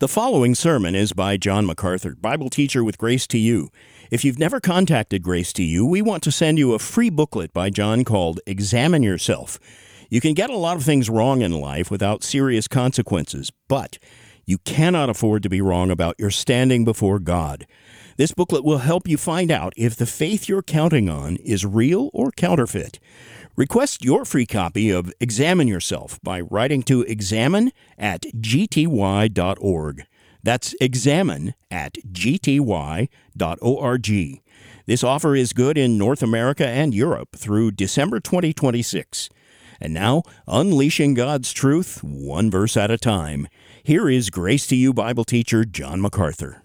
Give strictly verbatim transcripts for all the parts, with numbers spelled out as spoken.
The following sermon is by John MacArthur, Bible teacher with Grace to You. If you've never contacted Grace to You, we want to send you a free booklet by John called Examine Yourself. You can get a lot of things wrong in life without serious consequences, but you cannot afford to be wrong about your standing before God. This booklet will help you find out if the faith you're counting on is real or counterfeit. Request your free copy of Examine Yourself by writing to examine at g t y dot org. That's examine at g t y dot org. This offer is good in North America and Europe through December twenty twenty-six. And now, unleashing God's truth, one verse at a time. Here is Grace to You Bible teacher John MacArthur.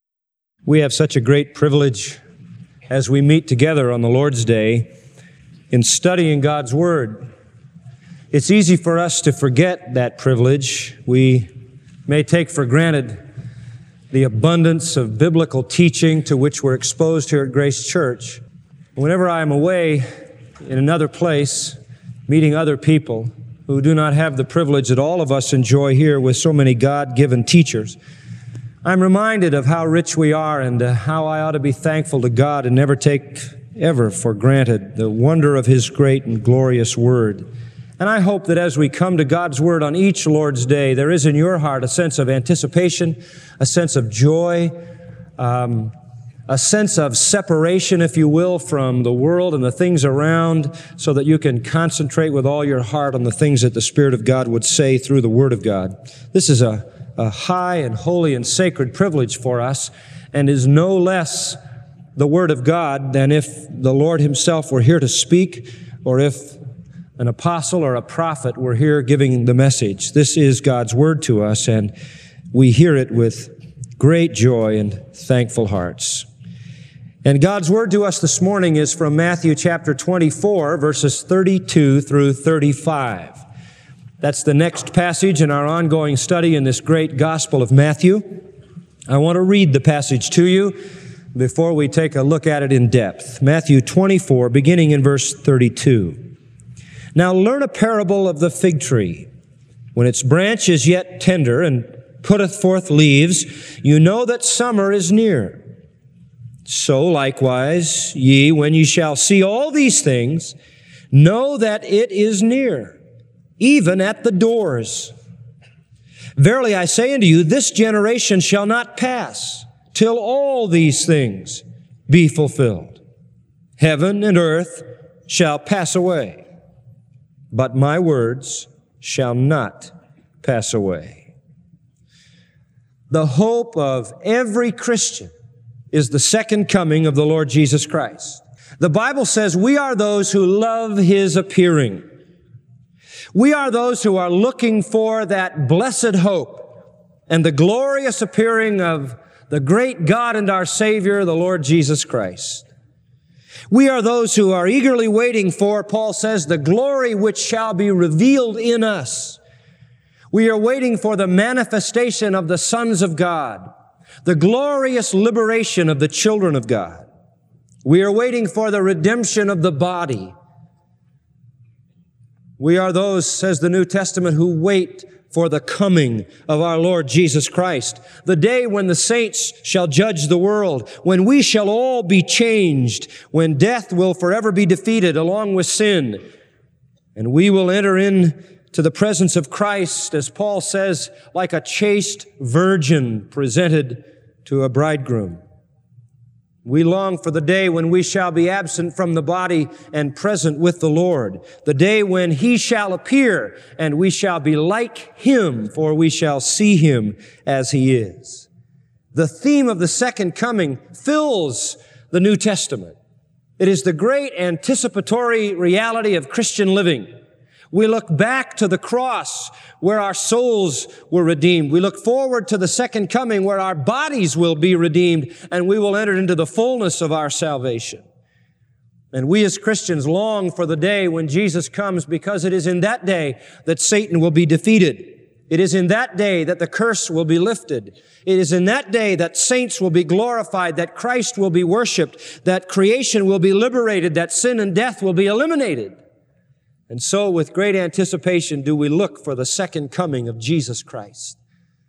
We have such a great privilege as we meet together on the Lord's Day in studying God's Word. It's easy for us to forget that privilege. We may take for granted the abundance of biblical teaching to which we're exposed here at Grace Church. Whenever I am away in another place, meeting other people who do not have the privilege that all of us enjoy here with so many God-given teachers, I'm reminded of how rich we are and uh, how I ought to be thankful to God and never take ever for granted the wonder of His great and glorious Word. And I hope that as we come to God's Word on each Lord's Day, there is in your heart a sense of anticipation, a sense of joy, um, a sense of separation, if you will, from the world and the things around, so that you can concentrate with all your heart on the things that the Spirit of God would say through the Word of God. This is a, a high and holy and sacred privilege for us, and is no less the Word of God than if the Lord Himself were here to speak, or if an apostle or a prophet were here giving the message. This is God's Word to us, and we hear it with great joy and thankful hearts. And God's Word to us this morning is from Matthew chapter twenty-four, verses thirty-two through thirty-five. That's the next passage in our ongoing study in this great Gospel of Matthew. I want to read the passage to you before we take a look at it in depth. Matthew twenty-four, beginning in verse thirty-two. Now learn a parable of the fig tree. When its branch is yet tender and putteth forth leaves, you know that summer is near. So likewise, ye, when ye shall see all these things, know that it is near, even at the doors. Verily I say unto you, this generation shall not pass till all these things be fulfilled. Heaven and earth shall pass away, but my words shall not pass away. The hope of every Christian is the second coming of the Lord Jesus Christ. The Bible says we are those who love His appearing. We are those who are looking for that blessed hope and the glorious appearing of the great God and our Savior, the Lord Jesus Christ. We are those who are eagerly waiting for, Paul says, the glory which shall be revealed in us. We are waiting for the manifestation of the sons of God, the glorious liberation of the children of God. We are waiting for the redemption of the body. We are those, says the New Testament, who wait for the coming of our Lord Jesus Christ, the day when the saints shall judge the world, when we shall all be changed, when death will forever be defeated along with sin, and we will enter in to the presence of Christ, as Paul says, like a chaste virgin presented to a bridegroom. We long for the day when we shall be absent from the body and present with the Lord, the day when He shall appear and we shall be like Him, for we shall see Him as He is. The theme of the second coming fills the New Testament. It is the great anticipatory reality of Christian living. We look back to the cross where our souls were redeemed. We look forward to the second coming where our bodies will be redeemed and we will enter into the fullness of our salvation. And we as Christians long for the day when Jesus comes, because it is in that day that Satan will be defeated. It is in that day that the curse will be lifted. It is in that day that saints will be glorified, that Christ will be worshiped, that creation will be liberated, that sin and death will be eliminated. And so with great anticipation do we look for the second coming of Jesus Christ.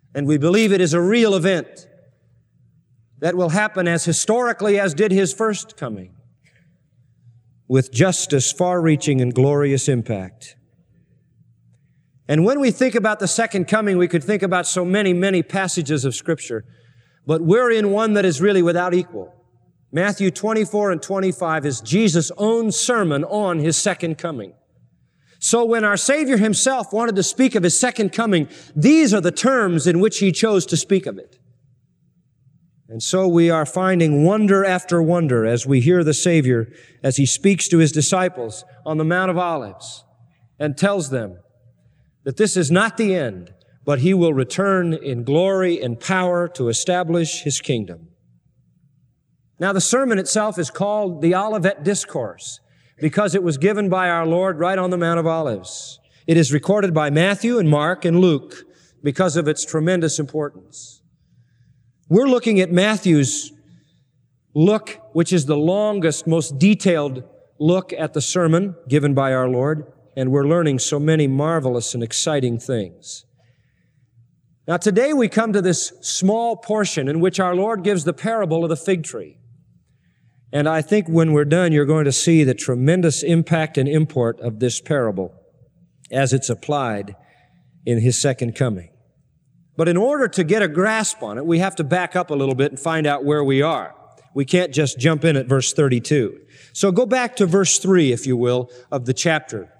And we believe it is a real event that will happen as historically as did His first coming, with justice, far-reaching, and glorious impact. And when we think about the second coming, we could think about so many, many passages of Scripture, but we're in one that is really without equal. Matthew twenty-four and twenty-five is Jesus' own sermon on His second coming. So when our Savior Himself wanted to speak of His second coming, these are the terms in which He chose to speak of it. And so we are finding wonder after wonder as we hear the Savior as He speaks to His disciples on the Mount of Olives and tells them that this is not the end, but He will return in glory and power to establish His kingdom. Now, the sermon itself is called the Olivet Discourse because it was given by our Lord right on the Mount of Olives. It is recorded by Matthew and Mark and Luke because of its tremendous importance. We're looking at Matthew's look, which is the longest, most detailed look at the sermon given by our Lord, and we're learning so many marvelous and exciting things. Now, today we come to this small portion in which our Lord gives the parable of the fig tree. And I think when we're done, you're going to see the tremendous impact and import of this parable as it's applied in His second coming. But in order to get a grasp on it, we have to back up a little bit and find out where we are. We can't just jump in at verse thirty-two. So go back to verse three, if you will, of the chapter.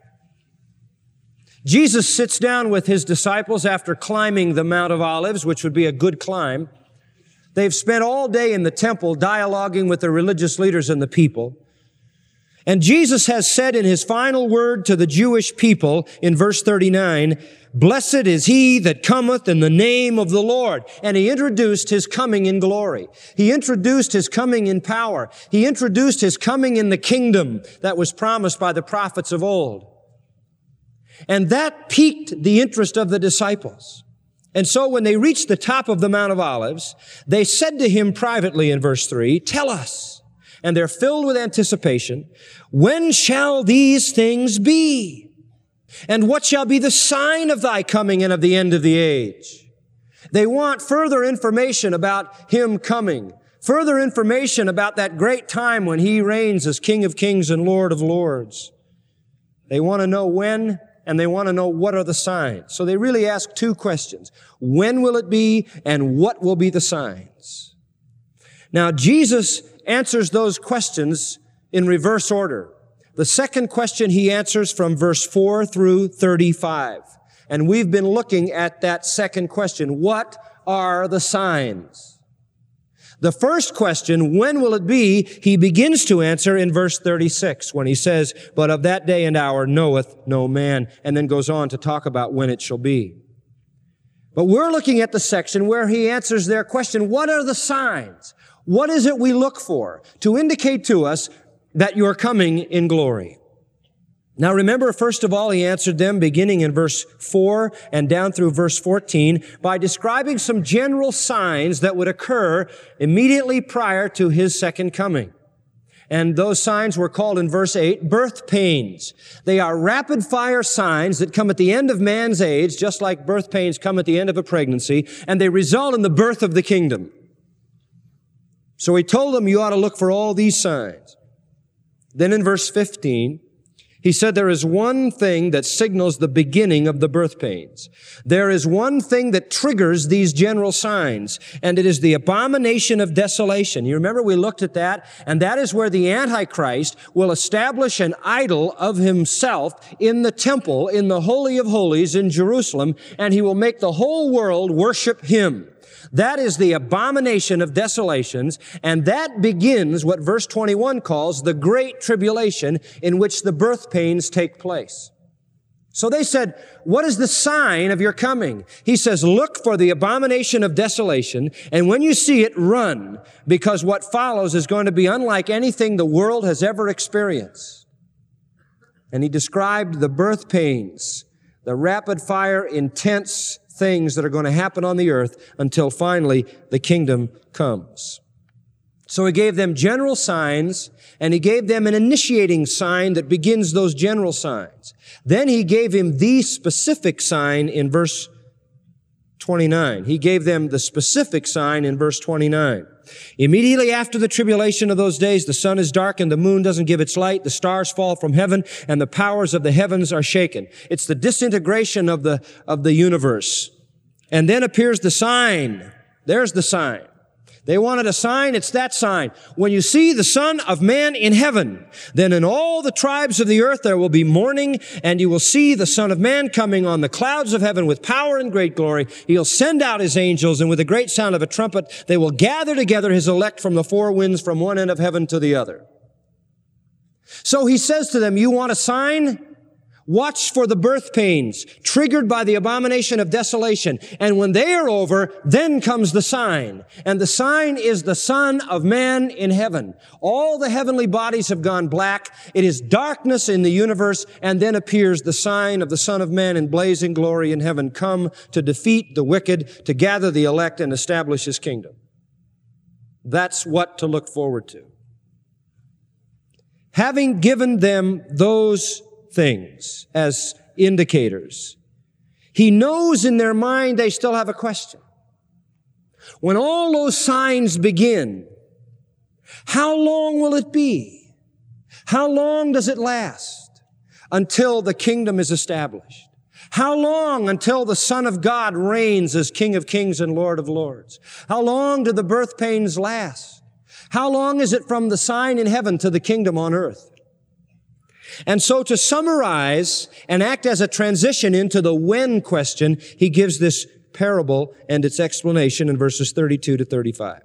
Jesus sits down with His disciples after climbing the Mount of Olives, which would be a good climb. They've spent all day in the temple dialoguing with the religious leaders and the people. And Jesus has said in His final word to the Jewish people in verse thirty-nine, "Blessed is he that cometh in the name of the Lord." And He introduced His coming in glory. He introduced His coming in power. He introduced His coming in the kingdom that was promised by the prophets of old. And that piqued the interest of the disciples. And so when they reached the top of the Mount of Olives, they said to Him privately in verse three, "Tell us," and they're filled with anticipation, "when shall these things be? And what shall be the sign of Thy coming and of the end of the age?" They want further information about Him coming, further information about that great time when He reigns as King of Kings and Lord of Lords. They want to know when, and they want to know what are the signs. So they really ask two questions. When will it be, and what will be the signs? Now, Jesus answers those questions in reverse order. The second question He answers from verse four through thirty-five. And we've been looking at that second question. What are the signs? The first question, when will it be, He begins to answer in verse thirty-six when He says, "But of that day and hour knoweth no man," and then goes on to talk about when it shall be. But we're looking at the section where He answers their question, what are the signs? What is it we look for to indicate to us that you're coming in glory? Now remember, first of all, He answered them beginning in verse four and down through verse fourteen by describing some general signs that would occur immediately prior to His second coming. And those signs were called in verse eight, birth pains. They are rapid-fire signs that come at the end of man's age, just like birth pains come at the end of a pregnancy, and they result in the birth of the kingdom. So He told them you ought to look for all these signs. Then in verse fifteen, He said there is one thing that signals the beginning of the birth pains. There is one thing that triggers these general signs, and it is the abomination of desolation. You remember we looked at that, and that is where the Antichrist will establish an idol of himself in the temple, in the Holy of Holies in Jerusalem, and he will make the whole world worship him. That is the abomination of desolations, and that begins what verse twenty-one calls the great tribulation in which the birth pains take place. So they said, what is the sign of your coming? He says, look for the abomination of desolation, and when you see it, run, because what follows is going to be unlike anything the world has ever experienced. And He described the birth pains, the rapid-fire, intense things that are going to happen on the earth until finally the kingdom comes. So He gave them general signs, and He gave them an initiating sign that begins those general signs. Then He gave him the specific sign in verse twenty-nine. He gave them the specific sign in verse twenty-nine. Immediately after the tribulation of those days, the sun is darkened, the moon doesn't give its light, the stars fall from heaven, and the powers of the heavens are shaken. It's the disintegration of the, of the universe. And then appears the sign. There's the sign. They wanted a sign, it's that sign. When you see the Son of Man in heaven, then in all the tribes of the earth there will be mourning, and you will see the Son of Man coming on the clouds of heaven with power and great glory. He'll send out his angels, and with a great sound of a trumpet, they will gather together his elect from the four winds, from one end of heaven to the other. So he says to them, you want a sign? Watch for the birth pains triggered by the abomination of desolation. And when they are over, then comes the sign. And the sign is the Son of Man in heaven. All the heavenly bodies have gone black. It is darkness in the universe. And then appears the sign of the Son of Man in blazing glory in heaven, come to defeat the wicked, to gather the elect and establish his kingdom. That's what to look forward to. Having given them those things as indicators, he knows in their mind they still have a question. When all those signs begin, how long will it be? How long does it last until the kingdom is established? How long until the Son of God reigns as King of Kings and Lord of Lords? How long do the birth pains last? How long is it from the sign in heaven to the kingdom on earth? And so to summarize and act as a transition into the when question, he gives this parable and its explanation in verses thirty-two to thirty-five.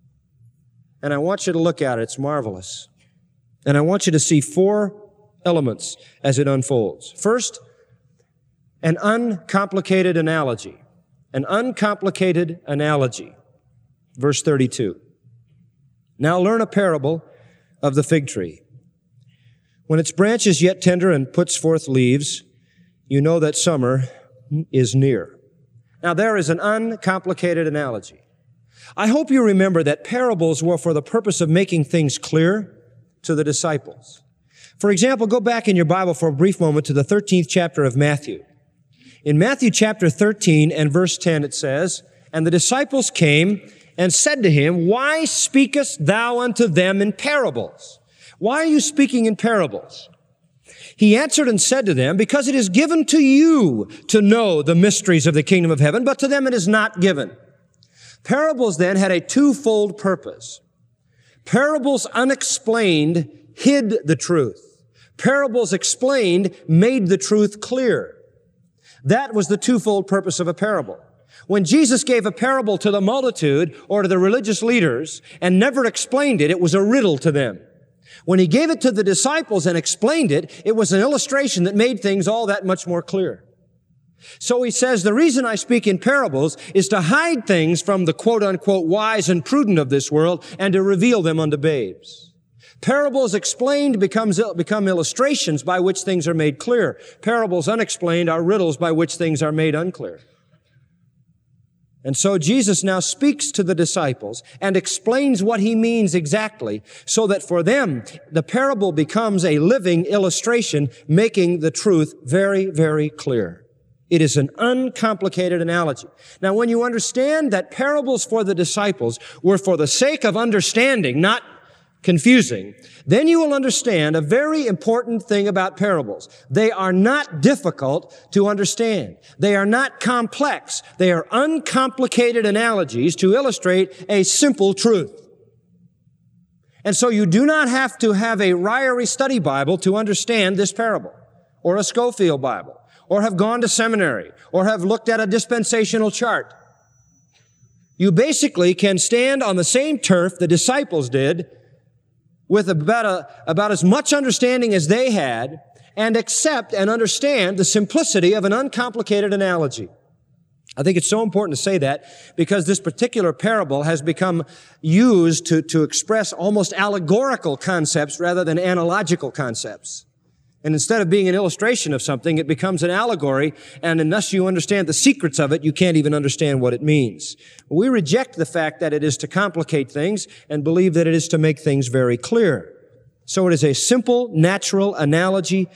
And I want you to look at it. It's marvelous. And I want you to see four elements as it unfolds. First, an uncomplicated analogy. An uncomplicated analogy. Verse thirty-two. Now learn a parable of the fig tree. When its branch is yet tender and puts forth leaves, you know that summer is near. Now there is an uncomplicated analogy. I hope you remember that parables were for the purpose of making things clear to the disciples. For example, go back in your Bible for a brief moment to the thirteenth chapter of Matthew. In Matthew chapter thirteen and verse ten it says, and the disciples came and said to him, why speakest thou unto them in parables? Why are you speaking in parables? He answered and said to them, because it is given to you to know the mysteries of the kingdom of heaven, but to them it is not given. Parables then had a twofold purpose. Parables unexplained hid the truth. Parables explained made the truth clear. That was the twofold purpose of a parable. When Jesus gave a parable to the multitude or to the religious leaders and never explained it, it was a riddle to them. When he gave it to the disciples and explained it, it was an illustration that made things all that much more clear. So he says, the reason I speak in parables is to hide things from the quote-unquote wise and prudent of this world and to reveal them unto babes. Parables explained becomes, become illustrations by which things are made clear. Parables unexplained are riddles by which things are made unclear. And so Jesus now speaks to the disciples and explains what he means exactly so that for them, the parable becomes a living illustration making the truth very, very clear. It is an uncomplicated analogy. Now, when you understand that parables for the disciples were for the sake of understanding, not confusing, then you will understand a very important thing about parables. They are not difficult to understand. They are not complex. They are uncomplicated analogies to illustrate a simple truth. And so you do not have to have a Ryrie Study Bible to understand this parable, or a Schofield Bible, or have gone to seminary, or have looked at a dispensational chart. You basically can stand on the same turf the disciples did with about, a, about as much understanding as they had and accept and understand the simplicity of an uncomplicated analogy. I think it's so important to say that because this particular parable has become used to, to express almost allegorical concepts rather than analogical concepts. And instead of being an illustration of something, it becomes an allegory, and unless you understand the secrets of it, you can't even understand what it means. We reject the fact that it is to complicate things and believe that it is to make things very clear. So it is a simple, natural analogy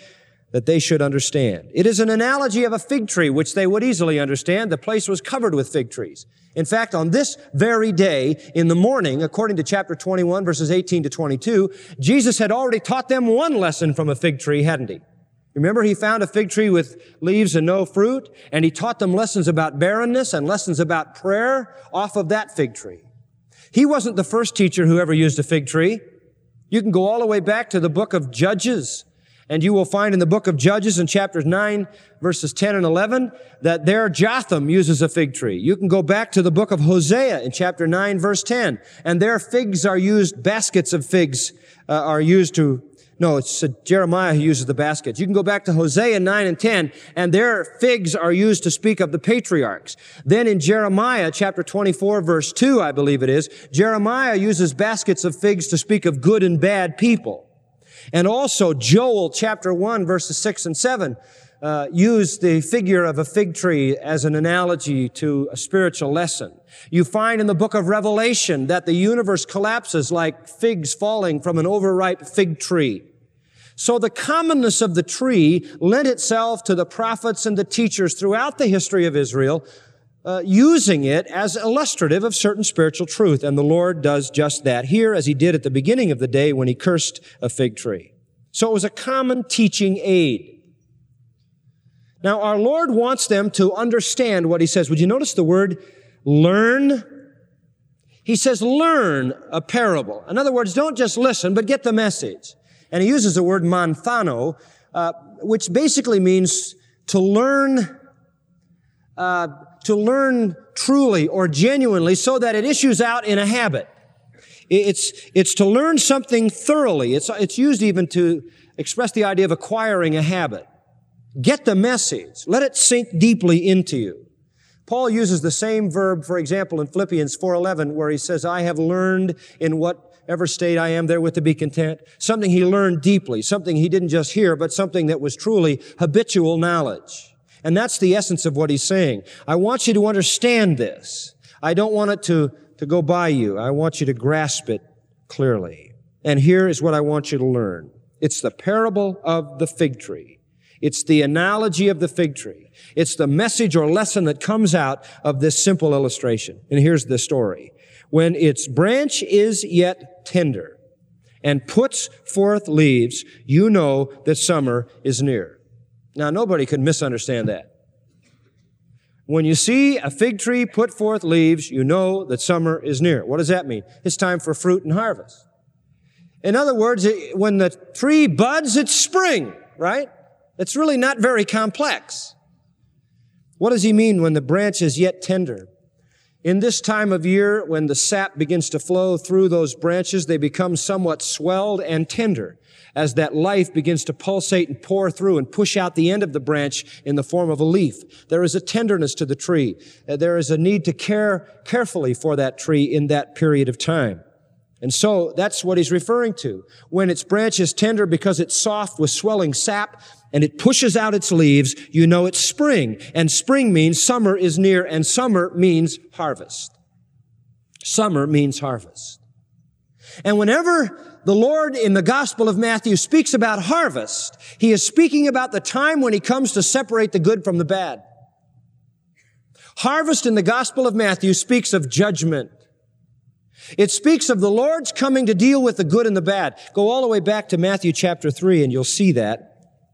that they should understand. It is an analogy of a fig tree, which they would easily understand. The place was covered with fig trees. In fact, on this very day, in the morning, according to chapter twenty-one, verses eighteen to twenty-two, Jesus had already taught them one lesson from a fig tree, hadn't he? Remember, he found a fig tree with leaves and no fruit, and he taught them lessons about barrenness and lessons about prayer off of that fig tree. He wasn't the first teacher who ever used a fig tree. You can go all the way back to the book of Judges, and you will find in the book of Judges in chapters nine, verses ten and eleven, that there Jotham uses a fig tree. You can go back to the book of Hosea in chapter nine, verse ten, and there figs are used, baskets of figs uh, are used to, no, it's uh, Jeremiah who uses the baskets. You can go back to Hosea nine and ten, and there figs are used to speak of the patriarchs. Then in Jeremiah chapter twenty-four, verse two, I believe it is, Jeremiah uses baskets of figs to speak of good and bad people. And also Joel chapter one, verses six and seven, uh, use the figure of a fig tree as an analogy to a spiritual lesson. You find in the book of Revelation that the universe collapses like figs falling from an overripe fig tree. So the commonness of the tree lent itself to the prophets and the teachers throughout the history of Israel, Uh, using it as illustrative of certain spiritual truth. And the Lord does just that here, as he did at the beginning of the day when he cursed a fig tree. So it was a common teaching aid. Now, our Lord wants them to understand what he says. Would you notice the word learn? He says learn a parable. In other words, don't just listen, but get the message. And he uses the word manthano, uh, which basically means to learn uh to learn truly or genuinely so that it issues out in a habit. It's, it's to learn something thoroughly. It's, it's used even to express the idea of acquiring a habit. Get the message. Let it sink deeply into you. Paul uses the same verb, for example, in Philippians four eleven, where he says, I have learned in whatever state I am therewith to be content. Something he learned deeply, something he didn't just hear, but something that was truly habitual knowledge. And that's the essence of what he's saying. I want you to understand this. I don't want it to, to go by you. I want you to grasp it clearly. And here is what I want you to learn. It's the parable of the fig tree. It's the analogy of the fig tree. It's the message or lesson that comes out of this simple illustration. And here's the story. When its branch is yet tender and puts forth leaves, you know that summer is near. Now, nobody could misunderstand that. When you see a fig tree put forth leaves, you know that summer is near. What does that mean? It's time for fruit and harvest. In other words, when the tree buds, it's spring, right? It's really not very complex. What does he mean when the branch is yet tender? In this time of year, when the sap begins to flow through those branches, they become somewhat swelled and tender as that life begins to pulsate and pour through and push out the end of the branch in the form of a leaf. There is a tenderness to the tree. There is a need to care carefully for that tree in that period of time. And so that's what he's referring to. When its branch is tender because it's soft with swelling sap and it pushes out its leaves, you know it's spring. And spring means summer is near, and summer means harvest. Summer means harvest. And whenever the Lord in the Gospel of Matthew speaks about harvest, he is speaking about the time when he comes to separate the good from the bad. Harvest in the Gospel of Matthew speaks of judgment. It speaks of the Lord's coming to deal with the good and the bad. Go all the way back to Matthew chapter three and you'll see that.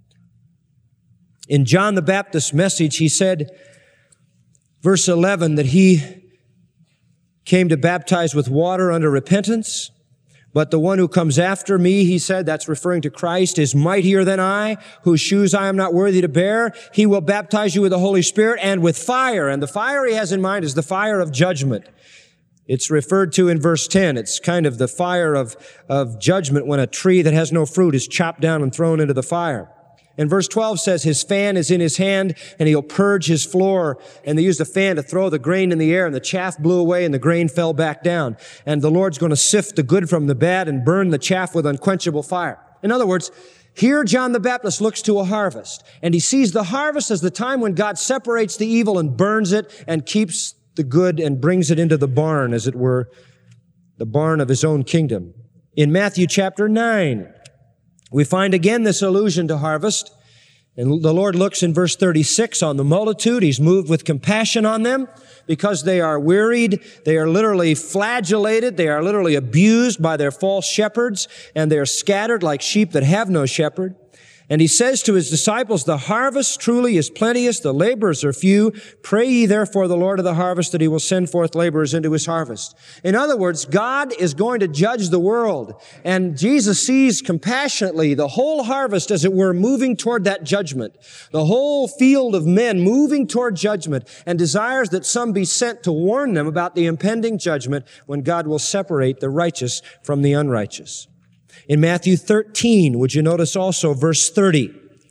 In John the Baptist's message, he said, verse eleven, that he came to baptize with water unto repentance. But the one who comes after me, he said, that's referring to Christ, is mightier than I, whose shoes I am not worthy to bear. He will baptize you with the Holy Spirit and with fire. And the fire he has in mind is the fire of judgment. It's referred to in verse ten. It's kind of the fire of, of judgment when a tree that has no fruit is chopped down and thrown into the fire. And verse twelve says, his fan is in his hand, and he'll purge his floor. And they used a fan to throw the grain in the air, and the chaff blew away, and the grain fell back down. And the Lord's going to sift the good from the bad and burn the chaff with unquenchable fire. In other words, here John the Baptist looks to a harvest, and he sees the harvest as the time when God separates the evil and burns it and keeps the good and brings it into the barn, as it were, the barn of his own kingdom. In Matthew chapter nine, we find again this allusion to harvest. And the Lord looks in verse thirty-six on the multitude. He's moved with compassion on them because they are wearied. They are literally flagellated. They are literally abused by their false shepherds, and they are scattered like sheep that have no shepherd. And he says to his disciples, the harvest truly is plenteous, the laborers are few. Pray ye therefore the Lord of the harvest that he will send forth laborers into his harvest. In other words, God is going to judge the world. And Jesus sees compassionately the whole harvest, as it were, moving toward that judgment. The whole field of men moving toward judgment, and desires that some be sent to warn them about the impending judgment when God will separate the righteous from the unrighteous. In Matthew thirteen, would you notice also verse thirty?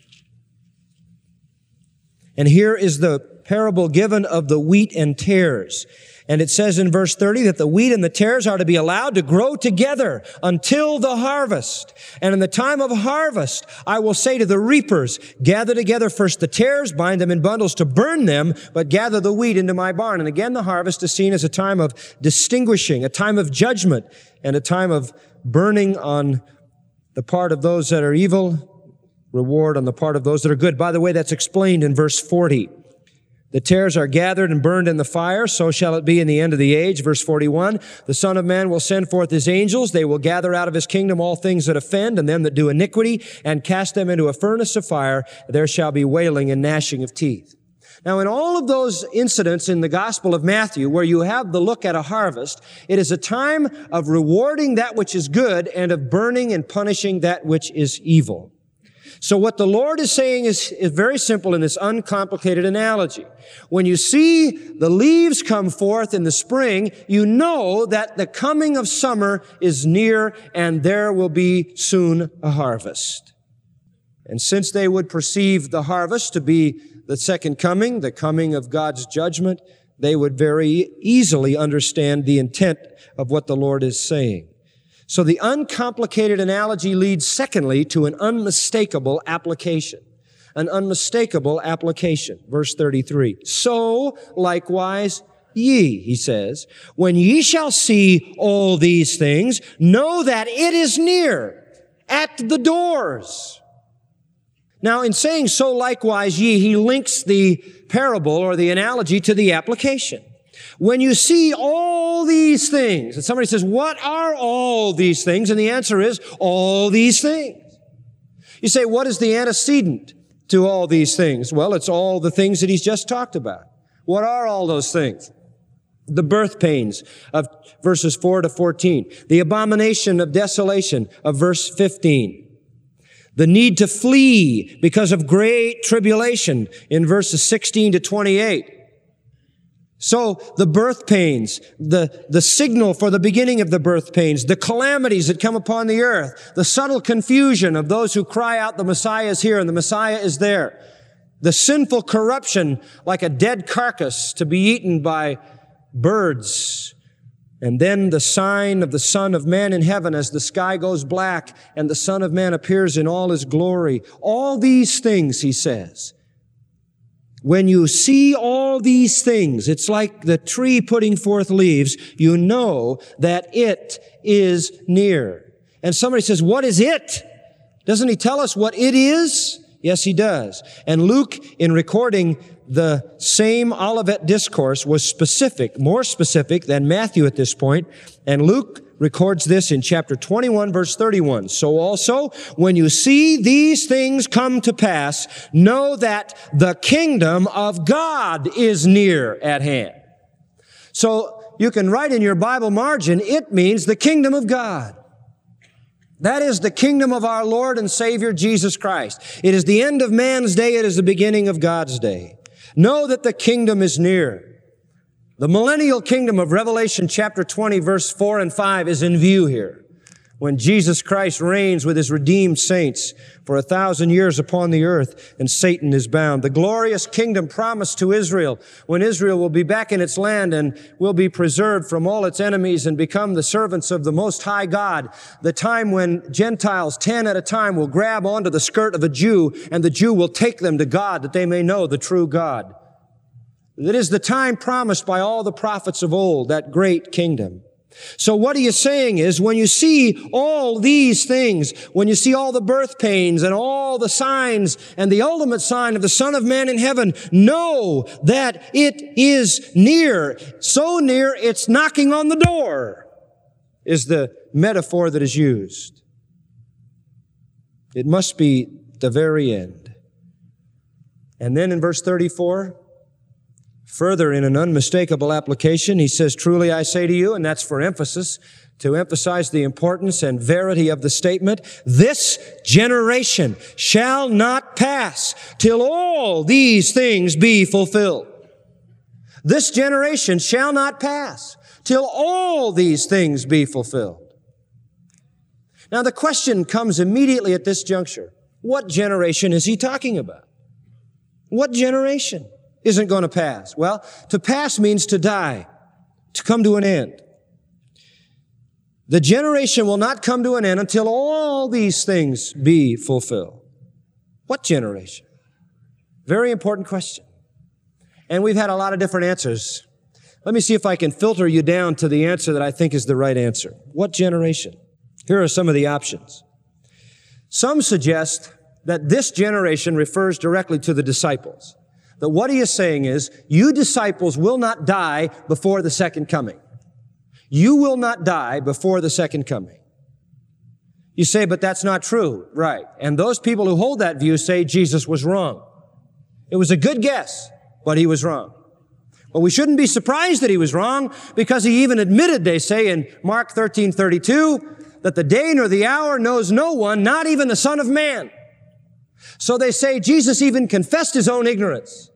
And here is the parable given of the wheat and tares. And it says in verse thirty that the wheat and the tares are to be allowed to grow together until the harvest. And in the time of harvest, I will say to the reapers, gather together first the tares, bind them in bundles to burn them, but gather the wheat into my barn. And again, the harvest is seen as a time of distinguishing, a time of judgment, and a time of burning on the part of those that are evil, reward on the part of those that are good. By the way, that's explained in verse forty. The tares are gathered and burned in the fire, so shall it be in the end of the age. Verse forty-one, the Son of Man will send forth his angels. They will gather out of his kingdom all things that offend and them that do iniquity, and cast them into a furnace of fire. There shall be wailing and gnashing of teeth. Now, in all of those incidents in the Gospel of Matthew, where you have the look at a harvest, it is a time of rewarding that which is good and of burning and punishing that which is evil. So what the Lord is saying is, is very simple in this uncomplicated analogy. When you see the leaves come forth in the spring, you know that the coming of summer is near and there will be soon a harvest. And since they would perceive the harvest to be the second coming, the coming of God's judgment, they would very easily understand the intent of what the Lord is saying. So the uncomplicated analogy leads, secondly, to an unmistakable application. An unmistakable application. Verse thirty-three. So, likewise, ye, he says, when ye shall see all these things, know that it is near, at the doors. Now, in saying so likewise ye, he links the parable or the analogy to the application. When you see all these things, and somebody says, what are all these things? And the answer is, all these things. You say, what is the antecedent to all these things? Well, it's all the things that he's just talked about. What are all those things? The birth pains of verses four to fourteen. The abomination of desolation of verse fifteen. The need to flee because of great tribulation in verses sixteen to twenty-eight. So the birth pains, the, the signal for the beginning of the birth pains, the calamities that come upon the earth, the subtle confusion of those who cry out the Messiah is here and the Messiah is there, the sinful corruption like a dead carcass to be eaten by birds, and then the sign of the Son of Man in heaven as the sky goes black and the Son of Man appears in all his glory. All these things, he says. When you see all these things, it's like the tree putting forth leaves, you know that it is near. And somebody says, what is it? Doesn't he tell us what it is? Yes, he does. And Luke, in recording the same Olivet discourse, was specific, more specific than Matthew at this point. And Luke records this in chapter twenty-one, verse thirty-one. So also, when you see these things come to pass, know that the kingdom of God is near at hand. So you can write in your Bible margin, it means the kingdom of God. That is the kingdom of our Lord and Savior Jesus Christ. It is the end of man's day. It is the beginning of God's day. Know that the kingdom is near. The millennial kingdom of Revelation chapter twenty, verse four and five is in view here, when Jesus Christ reigns with his redeemed saints for a thousand years upon the earth and Satan is bound. The glorious kingdom promised to Israel, when Israel will be back in its land and will be preserved from all its enemies and become the servants of the Most High God. The time when Gentiles, ten at a time, will grab onto the skirt of a Jew and the Jew will take them to God that they may know the true God. That is the time promised by all the prophets of old, that great kingdom. So what he is saying is, when you see all these things, when you see all the birth pains and all the signs and the ultimate sign of the Son of Man in heaven, know that it is near. So near, it's knocking on the door, is the metaphor that is used. It must be the very end. And then in verse thirty-four, further, in an unmistakable application, he says, truly I say to you, and that's for emphasis, to emphasize the importance and verity of the statement, this generation shall not pass till all these things be fulfilled. This generation shall not pass till all these things be fulfilled. Now the question comes immediately at this juncture. What generation is he talking about? What generation isn't going to pass? Well, to pass means to die, to come to an end. The generation will not come to an end until all these things be fulfilled. What generation? Very important question. And we've had a lot of different answers. Let me see if I can filter you down to the answer that I think is the right answer. What generation? Here are some of the options. Some suggest that this generation refers directly to the disciples. That what he is saying is, you disciples will not die before the second coming. You will not die before the second coming. You say, but that's not true. Right. And those people who hold that view say Jesus was wrong. It was a good guess, but he was wrong. Well, we shouldn't be surprised that he was wrong, because he even admitted, they say in Mark thirteen thirty-two, that the day nor the hour knows no one, not even the Son of Man. So they say Jesus even confessed his own ignorance.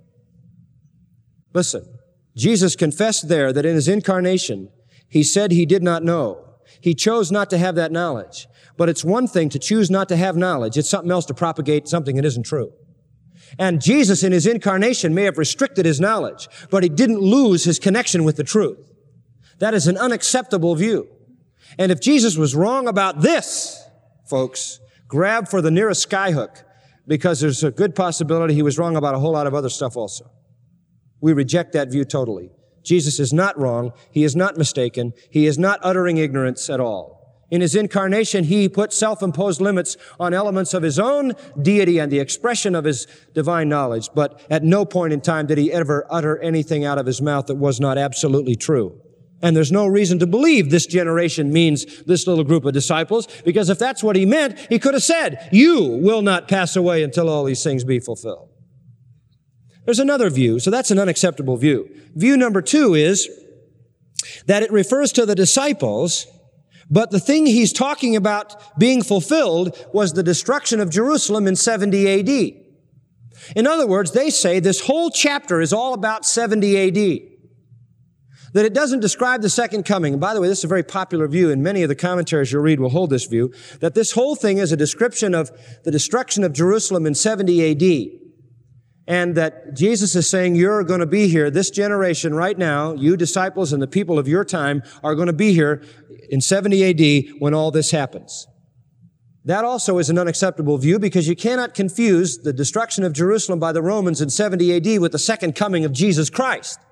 Listen, Jesus confessed there that in his incarnation, he said he did not know. He chose not to have that knowledge. But it's one thing to choose not to have knowledge. It's something else to propagate something that isn't true. And Jesus in his incarnation may have restricted his knowledge, but he didn't lose his connection with the truth. That is an unacceptable view. And if Jesus was wrong about this, folks, grab for the nearest skyhook, because there's a good possibility he was wrong about a whole lot of other stuff also. We reject that view totally. Jesus is not wrong. He is not mistaken. He is not uttering ignorance at all. In his incarnation, he put self-imposed limits on elements of his own deity and the expression of his divine knowledge, but at no point in time did he ever utter anything out of his mouth that was not absolutely true. And there's no reason to believe this generation means this little group of disciples, because if that's what he meant, he could have said, you will not pass away until all these things be fulfilled. There's another view, so that's an unacceptable view. View number two is that it refers to the disciples, but the thing he's talking about being fulfilled was the destruction of Jerusalem in seventy A D. In other words, they say this whole chapter is all about seventy A D. That it doesn't describe the second coming. And by the way, this is a very popular view, and many of the commentaries you'll read will hold this view, that this whole thing is a description of the destruction of Jerusalem in seventy A D. And that Jesus is saying, you're going to be here, this generation right now, you disciples and the people of your time are going to be here in seventy A D when all this happens. That also is an unacceptable view, because you cannot confuse the destruction of Jerusalem by the Romans in seventy A D with the second coming of Jesus Christ.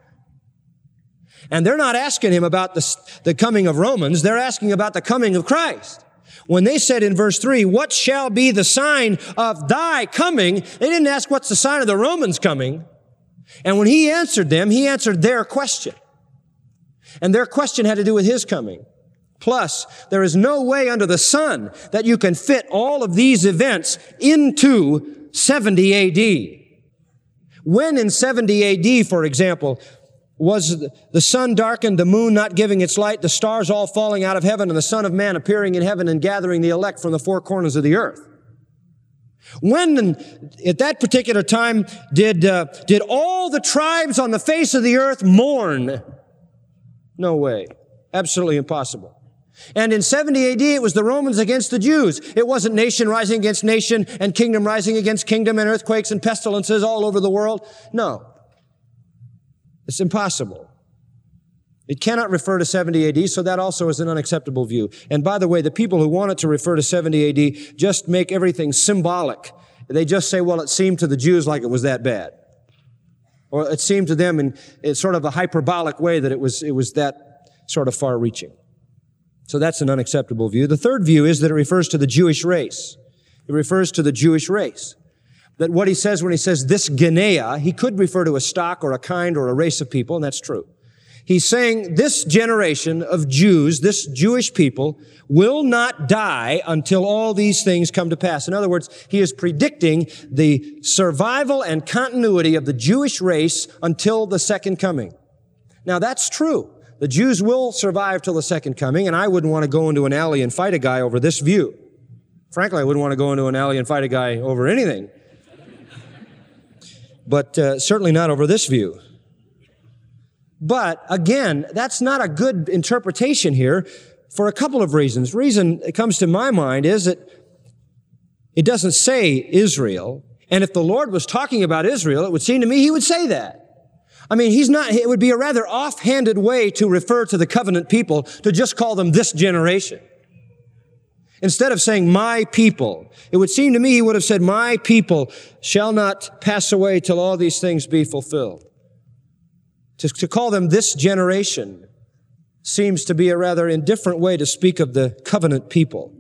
And they're not asking him about the, the coming of Romans. They're asking about the coming of Christ. When they said in verse three, what shall be the sign of thy coming? They didn't ask what's the sign of the Romans coming. And when he answered them, he answered their question. And their question had to do with his coming. Plus, there is no way under the sun that you can fit all of these events into seventy A D. When in seventy A D, for example, was the sun darkened, the moon not giving its light, the stars all falling out of heaven, and the Son of Man appearing in heaven and gathering the elect from the four corners of the earth? When, at that particular time, did, uh, did all the tribes on the face of the earth mourn? No way. Absolutely impossible. And in seventy A D, it was the Romans against the Jews. It wasn't nation rising against nation and kingdom rising against kingdom and earthquakes and pestilences all over the world. No. It's impossible. It cannot refer to seventy A D, so that also is an unacceptable view. And by the way, the people who want it to refer to seventy A D just make everything symbolic. They just say, well, it seemed to the Jews like it was that bad. Or it seemed to them in, in sort of a hyperbolic way that it was, it was that sort of far-reaching. So that's an unacceptable view. The third view is that it refers to the Jewish race. It refers to the Jewish race. That what he says when he says this Genea, he could refer to a stock or a kind or a race of people, and that's true. He's saying this generation of Jews, this Jewish people, will not die until all these things come to pass. In other words, he is predicting the survival and continuity of the Jewish race until the second coming. Now, that's true. The Jews will survive till the second coming, and I wouldn't want to go into an alley and fight a guy over this view. Frankly, I wouldn't want to go into an alley and fight a guy over anything. But uh, certainly not over this view. But again, that's not a good interpretation here for a couple of reasons. Reason that comes to my mind is that it doesn't say Israel. And if the Lord was talking about Israel, it would seem to me he would say that. I mean, he's not, it would be a rather offhanded way to refer to the covenant people to just call them this generation. Instead of saying my people, it would seem to me he would have said, my people shall not pass away till all these things be fulfilled. To, to call them this generation seems to be a rather indifferent way to speak of the covenant people.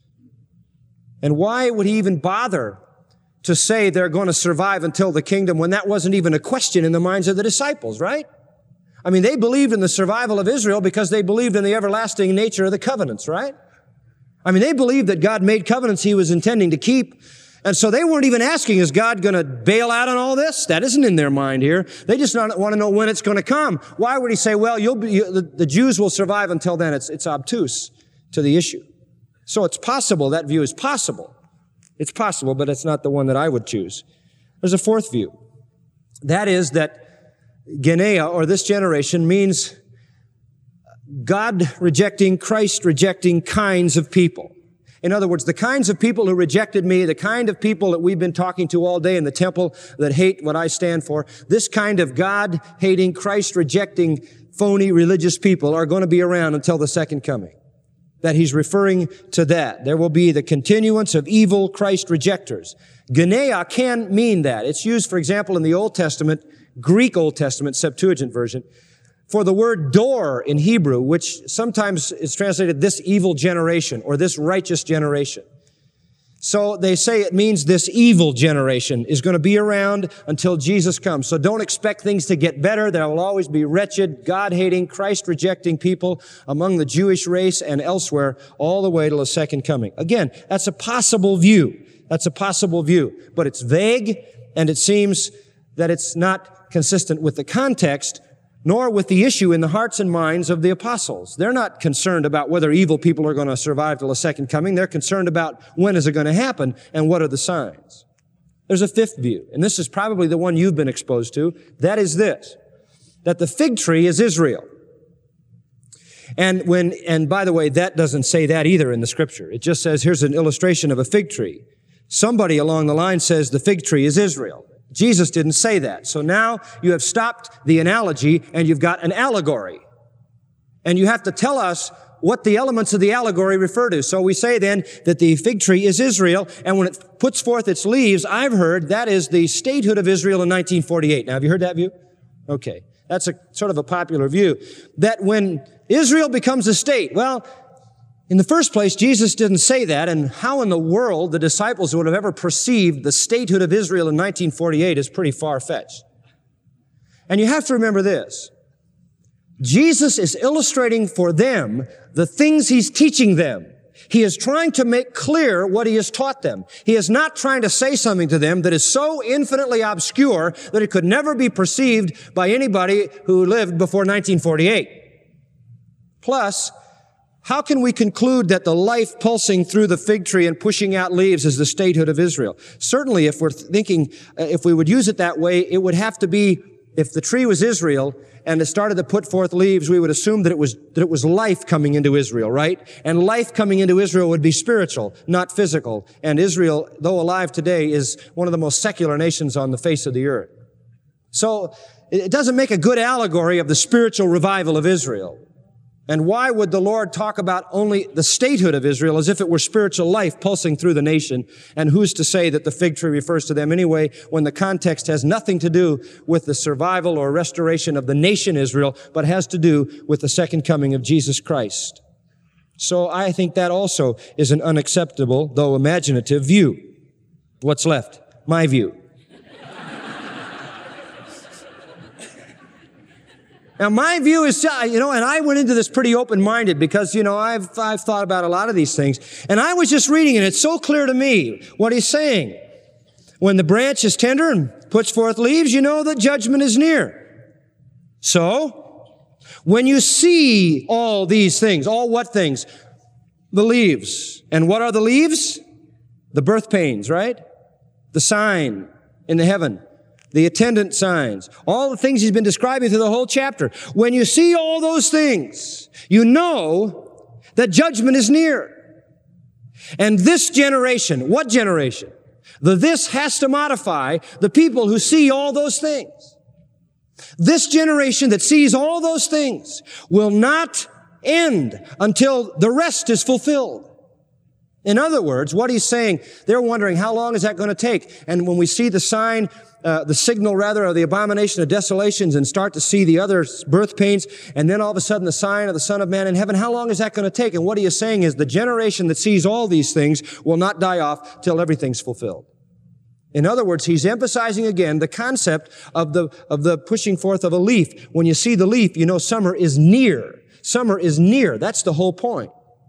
And why would he even bother to say they're going to survive until the kingdom when that wasn't even a question in the minds of the disciples, right? I mean, they believed in the survival of Israel because they believed in the everlasting nature of the covenants, right? I mean, they believed that God made covenants he was intending to keep. And so they weren't even asking, is God going to bail out on all this? That isn't in their mind here. They just want to know when it's going to come. Why would he say, well, you'll be, you, the, the Jews will survive until then? It's, it's obtuse to the issue. So it's possible, that view is possible. It's possible, but it's not the one that I would choose. There's a fourth view. That is that Genea, or this generation, means God rejecting, Christ rejecting kinds of people. In other words, the kinds of people who rejected me, the kind of people that we've been talking to all day in the temple that hate what I stand for, this kind of God-hating, Christ-rejecting, phony religious people are going to be around until the second coming. That he's referring to that. There will be the continuance of evil Christ rejectors. Genea can mean that. It's used, for example, in the Old Testament, Greek Old Testament, Septuagint version, for the word dor in Hebrew, which sometimes is translated this evil generation or this righteous generation. So they say it means this evil generation is going to be around until Jesus comes. So don't expect things to get better. There will always be wretched, God-hating, Christ-rejecting people among the Jewish race and elsewhere all the way till the second coming. Again, that's a possible view. That's a possible view. But it's vague, and it seems that it's not consistent with the context nor with the issue in the hearts and minds of the apostles. They're not concerned about whether evil people are going to survive till the second coming. They're concerned about when is it going to happen and what are the signs. There's a fifth view, and this is probably the one you've been exposed to. That is this, that the fig tree is Israel. And when, and by the way, that doesn't say that either in the scripture. It just says, here's an illustration of a fig tree. Somebody along the line says the fig tree is Israel. Jesus didn't say that. So now you have stopped the analogy and you've got an allegory. And you have to tell us what the elements of the allegory refer to. So we say then that the fig tree is Israel, and when it puts forth its leaves, I've heard that is the statehood of Israel in nineteen forty-eight. Now, have you heard that view? Okay. That's a sort of a popular view. That when Israel becomes a state, well, in the first place, Jesus didn't say that, and how in the world the disciples would have ever perceived the statehood of Israel in nineteen forty-eight is pretty far-fetched. And you have to remember this. Jesus is illustrating for them the things he's teaching them. He is trying to make clear what he has taught them. He is not trying to say something to them that is so infinitely obscure that it could never be perceived by anybody who lived before nineteen forty-eight. Plus, how can we conclude that the life pulsing through the fig tree and pushing out leaves is the statehood of Israel? Certainly, if we're thinking, uh, if we would use it that way, it would have to be, if the tree was Israel and it started to put forth leaves, we would assume that it was, that it was life coming into Israel, right? And life coming into Israel would be spiritual, not physical. And Israel, though alive today, is one of the most secular nations on the face of the earth. So, it doesn't make a good allegory of the spiritual revival of Israel. And why would the Lord talk about only the statehood of Israel as if it were spiritual life pulsing through the nation? And who's to say that the fig tree refers to them anyway, when the context has nothing to do with the survival or restoration of the nation Israel, but has to do with the second coming of Jesus Christ? So I think that also is an unacceptable, though imaginative, view. What's left? My view. Now, my view is, you know, and I went into this pretty open-minded because, you know, I've, I've thought about a lot of these things. And I was just reading it. It's so clear to me what he's saying. When the branch is tender and puts forth leaves, you know that judgment is near. So, when you see all these things, all what things? The leaves. And what are the leaves? The birth pains, right? The sign in the heaven. The attendant signs, all the things he's been describing through the whole chapter. When you see all those things, you know that judgment is near. And this generation, what generation? The this has to modify the people who see all those things. This generation that sees all those things will not end until the rest is fulfilled. In other words, what he's saying, they're wondering, how long is that going to take? And when we see the sign, uh, the signal rather of the abomination of desolations and start to see the other birth pains, and then all of a sudden the sign of the Son of Man in heaven, how long is that going to take? And what he is saying is the generation that sees all these things will not die off till everything's fulfilled. In other words, he's emphasizing again the concept of the, of the pushing forth of a leaf. When you see the leaf, you know summer is near. Summer is near. That's the whole point.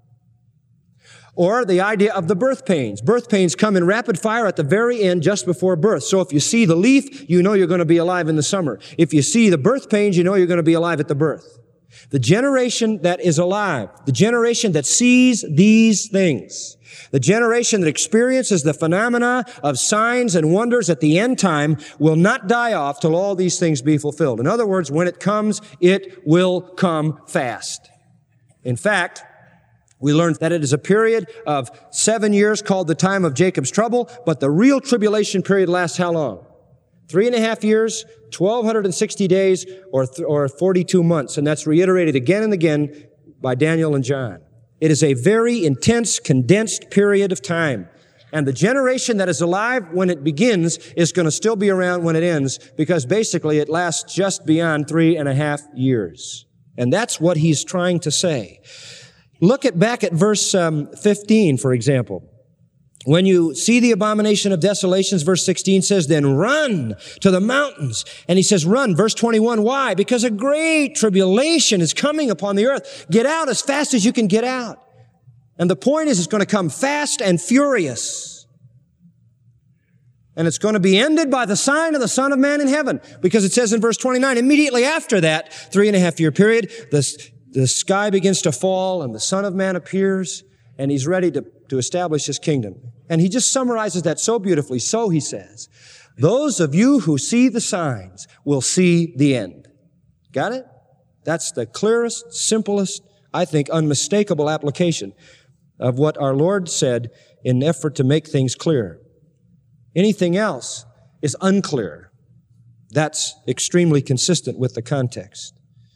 Or the idea of the birth pains. Birth pains come in rapid fire at the very end just before birth. So if you see the leaf, you know you're going to be alive in the summer. If you see the birth pains, you know you're going to be alive at the birth. The generation that is alive, the generation that sees these things, the generation that experiences the phenomena of signs and wonders at the end time will not die off till all these things be fulfilled. In other words, when it comes, it will come fast. In fact, we learned that it is a period of seven years called the time of Jacob's trouble, but the real tribulation period lasts how long? Three and a half years, twelve sixty days, or, th- or forty-two months. And that's reiterated again and again by Daniel and John. It is a very intense, condensed period of time. And the generation that is alive when it begins is going to still be around when it ends, because basically it lasts just beyond three and a half years. And that's what he's trying to say. Look at back at verse um, fifteen, for example. When you see the abomination of desolations, verse sixteen says, then run to the mountains. And he says, run. Verse twenty-one, why? Because a great tribulation is coming upon the earth. Get out as fast as you can get out. And the point is, it's going to come fast and furious. And it's going to be ended by the sign of the Son of Man in heaven. Because it says in verse twenty-nine, immediately after that three and a half year period, the, the sky begins to fall and the Son of Man appears and he's ready to, to establish his kingdom. And he just summarizes that so beautifully. So he says, those of you who see the signs will see the end. Got it? That's the clearest, simplest, I think, unmistakable application of what our Lord said in an effort to make things clear. Anything else is unclear. That's extremely consistent with the context.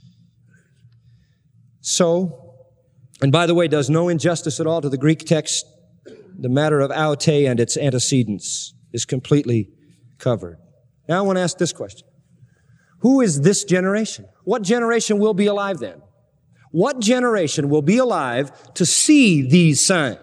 So, and by the way, does no injustice at all to the Greek text. The matter of aote and its antecedents is completely covered. Now I want to ask this question. Who is this generation? What generation will be alive then? What generation will be alive to see these signs?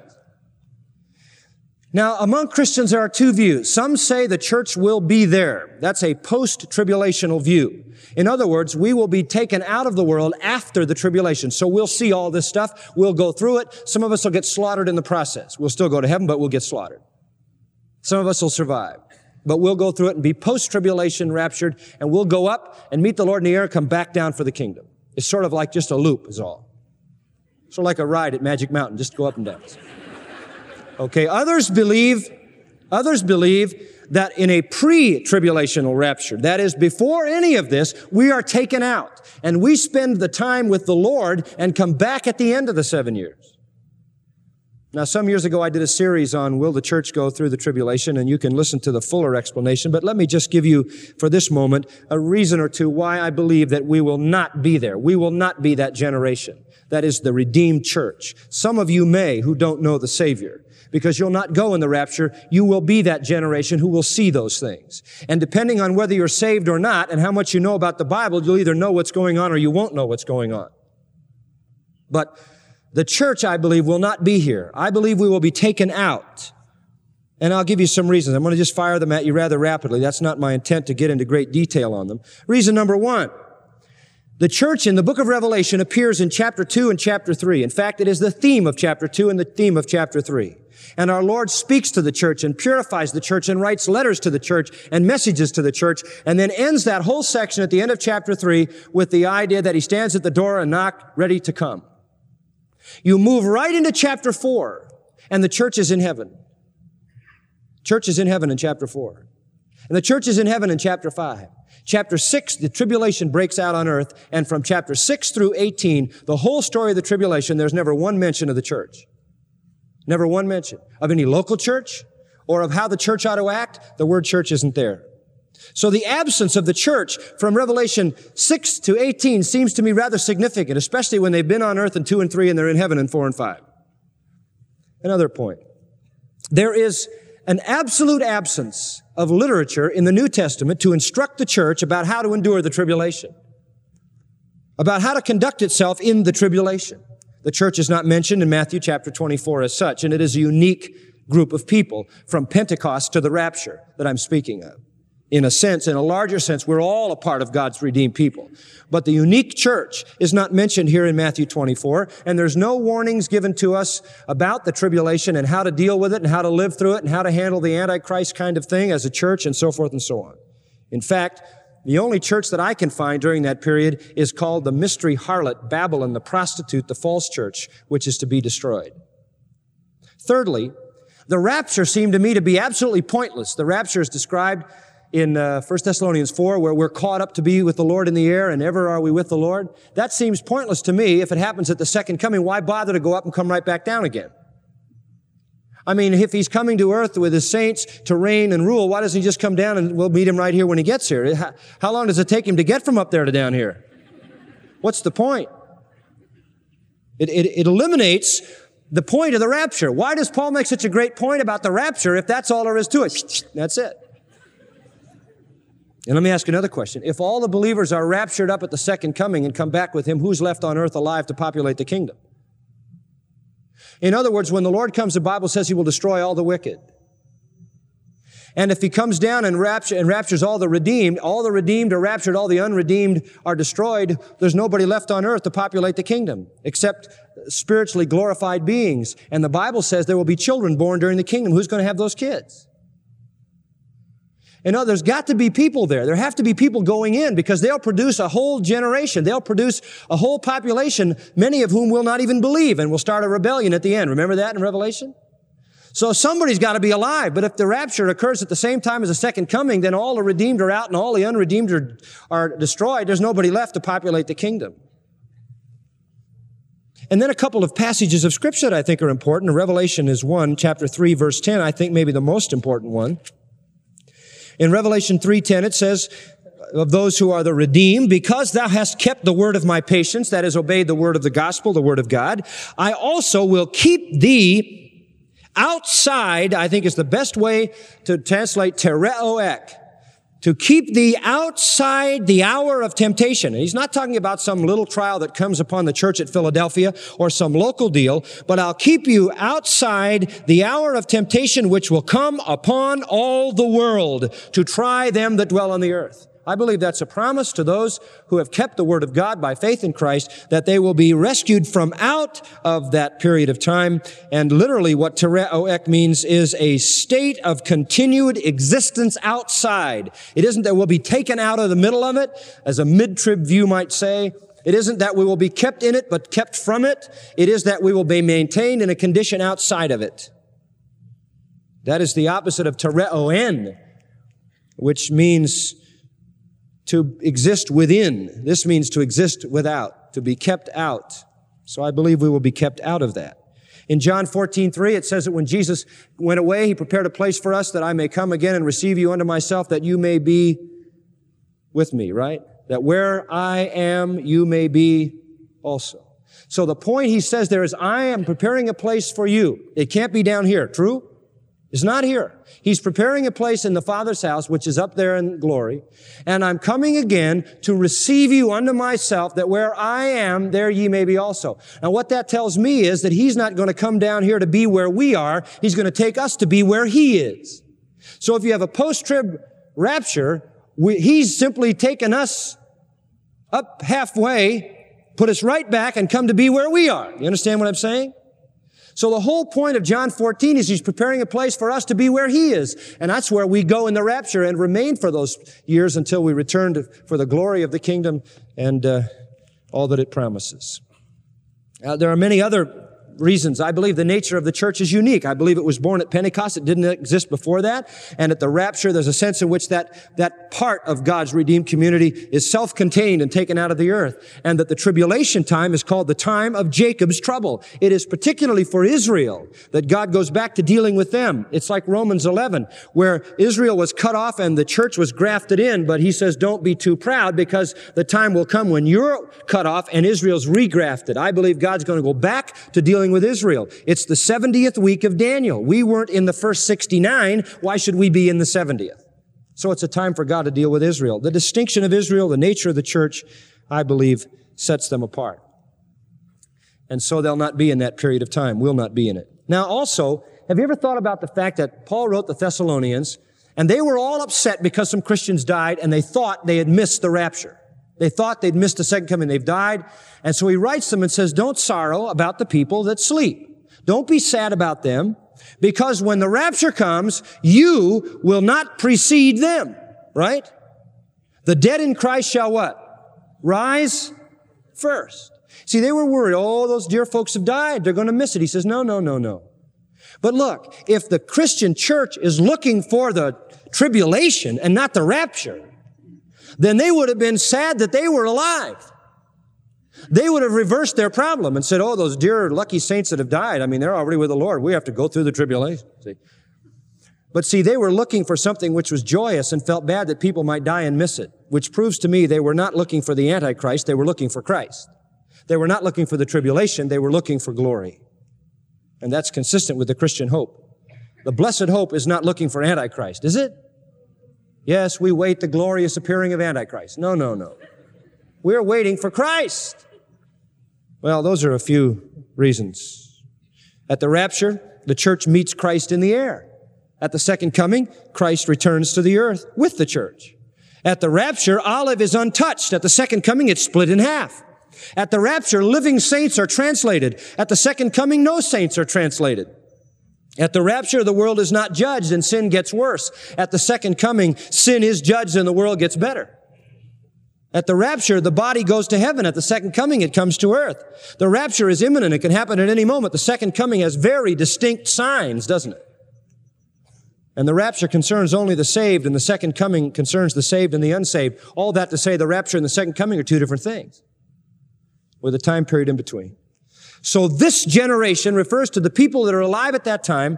Now, among Christians, there are two views. Some say the church will be there. That's a post-tribulational view. In other words, we will be taken out of the world after the tribulation. So we'll see all this stuff. We'll go through it. Some of us will get slaughtered in the process. We'll still go to heaven, but we'll get slaughtered. Some of us will survive. But we'll go through it and be post-tribulation raptured, and we'll go up and meet the Lord in the air and come back down for the kingdom. It's sort of like just a loop is all. Sort of like a ride at Magic Mountain, just go up and down. Okay, others believe, others believe that in a pre-tribulational rapture, that is, before any of this, we are taken out and we spend the time with the Lord and come back at the end of the seven years. Now, some years ago, I did a series on Will the Church Go Through the Tribulation, and you can listen to the fuller explanation, but let me just give you, for this moment, a reason or two why I believe that we will not be there. We will not be that generation. That is the redeemed church. Some of you may who don't know the Savior, because you'll not go in the rapture. You will be that generation who will see those things. And depending on whether you're saved or not and how much you know about the Bible, you'll either know what's going on or you won't know what's going on. But The church, I believe, will not be here. I believe we will be taken out. And I'll give you some reasons. I'm going to just fire them at you rather rapidly. That's not my intent to get into great detail on them. Reason number one, the church in the book of Revelation appears in chapter two and chapter three. In fact, it is the theme of chapter two and the theme of chapter three. And our Lord speaks to the church and purifies the church and writes letters to the church and messages to the church, and then ends that whole section at the end of chapter three with the idea that he stands at the door and knock, ready to come. You move right into chapter four, and the church is in heaven. Church is in heaven in chapter four. And the church is in heaven in chapter five. Chapter six, the tribulation breaks out on earth, and from chapter six through eighteen, the whole story of the tribulation, there's never one mention of the church. Never one mention of any local church or of how the church ought to act. The word church isn't there. So the absence of the church from Revelation six to eighteen seems to me rather significant, especially when they've been on earth in two and three and they're in heaven in four and five. Another point. There is an absolute absence of literature in the New Testament to instruct the church about how to endure the tribulation, about how to conduct itself in the tribulation. The church is not mentioned in Matthew chapter twenty-four as such, and it is a unique group of people from Pentecost to the rapture that I'm speaking of. In a sense, in a larger sense, we're all a part of God's redeemed people. But the unique church is not mentioned here in Matthew twenty-four, and there's no warnings given to us about the tribulation and how to deal with it and how to live through it and how to handle the Antichrist kind of thing as a church and so forth and so on. In fact, the only church that I can find during that period is called the mystery harlot, Babylon, the prostitute, the false church, which is to be destroyed. Thirdly, the rapture seemed to me to be absolutely pointless. The rapture is described in uh, First Thessalonians four, where we're caught up to be with the Lord in the air, and ever are we with the Lord. That seems pointless to me. If it happens at the second coming, why bother to go up and come right back down again? I mean, if he's coming to earth with his saints to reign and rule, why doesn't he just come down and we'll meet him right here when he gets here? How, how long does it take him to get from up there to down here? What's the point? It, it, it eliminates the point of the rapture. Why does Paul make such a great point about the rapture if that's all there is to it? That's it. And let me ask another question. If all the believers are raptured up at the second coming and come back with him, who's left on earth alive to populate the kingdom? In other words, when the Lord comes, the Bible says he will destroy all the wicked. And if he comes down and, rapture, and raptures all the redeemed, all the redeemed are raptured, all the unredeemed are destroyed, there's nobody left on earth to populate the kingdom except spiritually glorified beings. And the Bible says there will be children born during the kingdom. Who's going to have those kids? And there's got to be people there. There have to be people going in because they'll produce a whole generation. They'll produce a whole population, many of whom will not even believe and will start a rebellion at the end. Remember that in Revelation? So somebody's got to be alive. But if the rapture occurs at the same time as the second coming, then all the redeemed are out and all the unredeemed are, are destroyed. There's nobody left to populate the kingdom. And then a couple of passages of Scripture that I think are important. Revelation is one, chapter three, verse ten, I think maybe the most important one. In Revelation three ten, it says, of those who are the redeemed, because thou hast kept the word of my patience, that is, obeyed the word of the gospel, the word of God, I also will keep thee outside, I think is the best way to translate tereoek, to keep thee outside the hour of temptation. And he's not talking about some little trial that comes upon the church at Philadelphia or some local deal, but I'll keep you outside the hour of temptation which will come upon all the world to try them that dwell on the earth. I believe that's a promise to those who have kept the word of God by faith in Christ, that they will be rescued from out of that period of time. And literally what tereoek means is a state of continued existence outside. It isn't that we'll be taken out of the middle of it, as a mid-trib view might say. It isn't that we will be kept in it, but kept from it. It is that we will be maintained in a condition outside of it. That is the opposite of tereoen, which means to exist within. This means to exist without, to be kept out. So I believe we will be kept out of that. In John fourteen three, it says that when Jesus went away, he prepared a place for us that I may come again and receive you unto myself, that you may be with me, right? That where I am, you may be also. So the point he says there is, I am preparing a place for you. It can't be down here, true? It's not here. He's preparing a place in the Father's house, which is up there in glory. And I'm coming again to receive you unto myself, that where I am, there ye may be also. Now what that tells me is that He's not going to come down here to be where we are. He's going to take us to be where He is. So if you have a post-trib rapture, we, He's simply taken us up halfway, put us right back, and come to be where we are. You understand what I'm saying? So the whole point of John fourteen is He's preparing a place for us to be where He is. And that's where we go in the rapture and remain for those years until we return to, for the glory of the kingdom and uh, all that it promises. Uh, there are many other reasons. I believe the nature of the church is unique. I believe it was born at Pentecost. It didn't exist before that. And at the rapture, there's a sense in which that, that part of God's redeemed community is self-contained and taken out of the earth. And that the tribulation time is called the time of Jacob's trouble. It is particularly for Israel that God goes back to dealing with them. It's like Romans eleven, where Israel was cut off and the church was grafted in, but He says, don't be too proud, because the time will come when you're cut off and Israel's regrafted. I believe God's going to go back to dealing with Israel. It's the seventieth week of Daniel. We weren't in the first sixty-nine. Why should we be in the seventieth? So it's a time for God to deal with Israel. The distinction of Israel, the nature of the church, I believe, sets them apart. And so they'll not be in that period of time. We'll not be in it. Now also, have you ever thought about the fact that Paul wrote the Thessalonians, and they were all upset because some Christians died, and they thought they had missed the rapture. They thought they'd missed the second coming. They've died. And so he writes them and says, don't sorrow about the people that sleep. Don't be sad about them, because when the rapture comes, you will not precede them, right? The dead in Christ shall what? Rise first. See, they were worried. Oh, those dear folks have died. They're going to miss it. He says, no, no, no, no. But look, if the Christian church is looking for the tribulation and not the rapture, then they would have been sad that they were alive. They would have reversed their problem and said, oh, those dear lucky saints that have died, I mean, they're already with the Lord. We have to go through the tribulation. See? But see, they were looking for something which was joyous and felt bad that people might die and miss it, which proves to me they were not looking for the Antichrist. They were looking for Christ. They were not looking for the tribulation. They were looking for glory. And that's consistent with the Christian hope. The blessed hope is not looking for Antichrist, is it? Yes, we wait the glorious appearing of Antichrist. No, no, no. We're waiting for Christ. Well, those are a few reasons. At the rapture, the church meets Christ in the air. At the second coming, Christ returns to the earth with the church. At the rapture, Olive is untouched. At the second coming, it's split in half. At the rapture, living saints are translated. At the second coming, no saints are translated. At the rapture, the world is not judged and sin gets worse. At the second coming, sin is judged and the world gets better. At the rapture, the body goes to heaven. At the second coming, it comes to earth. The rapture is imminent. It can happen at any moment. The second coming has very distinct signs, doesn't it? And the rapture concerns only the saved, and the second coming concerns the saved and the unsaved. All that to say the rapture and the second coming are two different things, with a time period in between. So this generation refers to the people that are alive at that time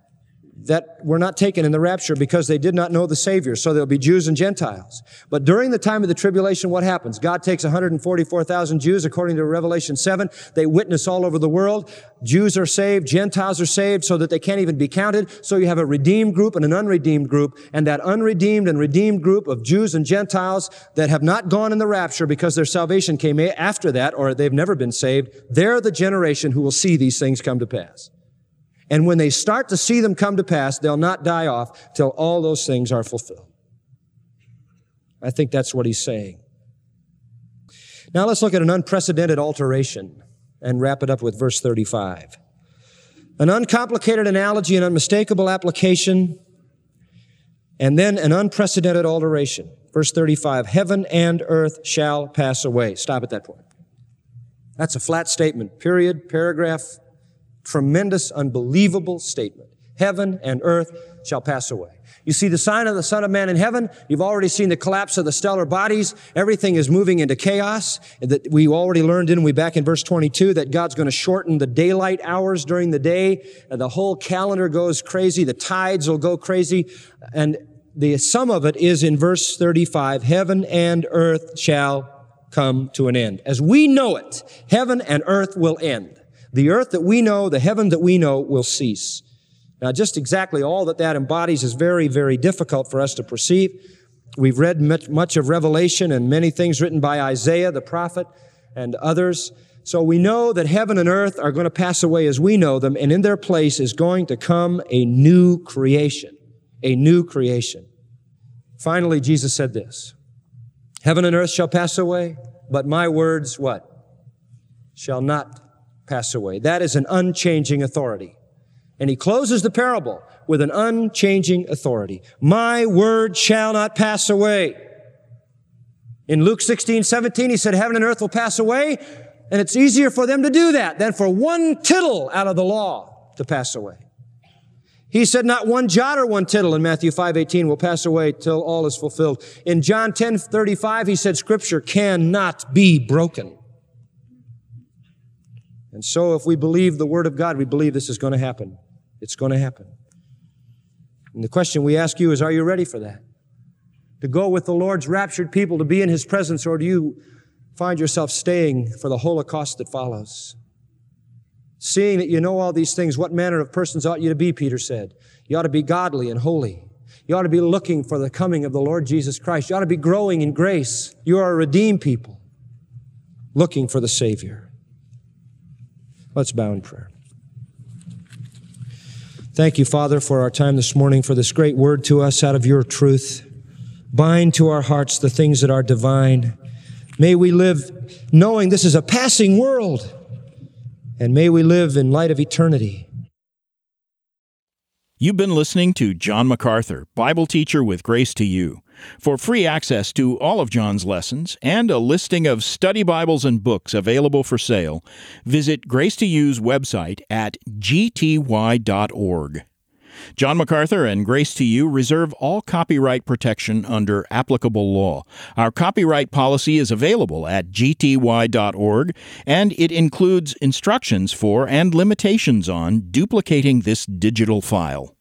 that were not taken in the rapture because they did not know the Savior. So there'll be Jews and Gentiles. But during the time of the tribulation, what happens? God takes one hundred forty-four thousand Jews, according to Revelation seven. They witness all over the world. Jews are saved, Gentiles are saved, so that they can't even be counted. So you have a redeemed group and an unredeemed group. And that unredeemed and redeemed group of Jews and Gentiles that have not gone in the rapture because their salvation came after that, or they've never been saved, they're the generation who will see these things come to pass. And when they start to see them come to pass, they'll not die off till all those things are fulfilled. I think that's what he's saying. Now let's look at an unprecedented alteration and wrap it up with verse thirty-five. An uncomplicated analogy, an unmistakable application, and then an unprecedented alteration. Verse thirty-five, heaven and earth shall pass away. Stop at that point. That's a flat statement, period, paragraph. Tremendous, unbelievable statement. Heaven and earth shall pass away. You see the sign of the Son of Man in heaven. You've already seen the collapse of the stellar bodies. Everything is moving into chaos. That we already learned, didn't we, back in verse twenty-two, that God's going to shorten the daylight hours during the day. And the whole calendar goes crazy. The tides will go crazy. And the sum of it is in verse thirty-five, heaven and earth shall come to an end. As we know it, heaven and earth will end. The earth that we know, the heaven that we know will cease. Now, just exactly all that that embodies is very, very difficult for us to perceive. We've read much, much of Revelation and many things written by Isaiah, the prophet, and others. So we know that heaven and earth are going to pass away as we know them, and in their place is going to come a new creation, a new creation. Finally, Jesus said this, heaven and earth shall pass away, but my words, what? Shall not pass away. That is an unchanging authority. And he closes the parable with an unchanging authority. My word shall not pass away. In Luke sixteen, seventeen, he said, heaven and earth will pass away, and it's easier for them to do that than for one tittle out of the law to pass away. He said not one jot or one tittle in Matthew five eighteen will pass away till all is fulfilled. In John ten thirty-five, he said Scripture cannot be broken. And so if we believe the Word of God, we believe this is going to happen. It's going to happen. And the question we ask you is, are you ready for that? To go with the Lord's raptured people, to be in His presence, or do you find yourself staying for the Holocaust that follows? Seeing that you know all these things, what manner of persons ought you to be, Peter said. You ought to be godly and holy. You ought to be looking for the coming of the Lord Jesus Christ. You ought to be growing in grace. You are a redeemed people, looking for the Savior. Let's bow in prayer. Thank you, Father, for our time this morning, for this great word to us out of your truth. Bind to our hearts the things that are divine. May we live knowing this is a passing world, and may we live in light of eternity. You've been listening to John MacArthur, Bible teacher with Grace to You. For free access to all of John's lessons and a listing of study Bibles and books available for sale, visit Grace to You's website at g t y dot org. John MacArthur and Grace to You reserve all copyright protection under applicable law. Our copyright policy is available at g t y dot org, and it includes instructions for and limitations on duplicating this digital file.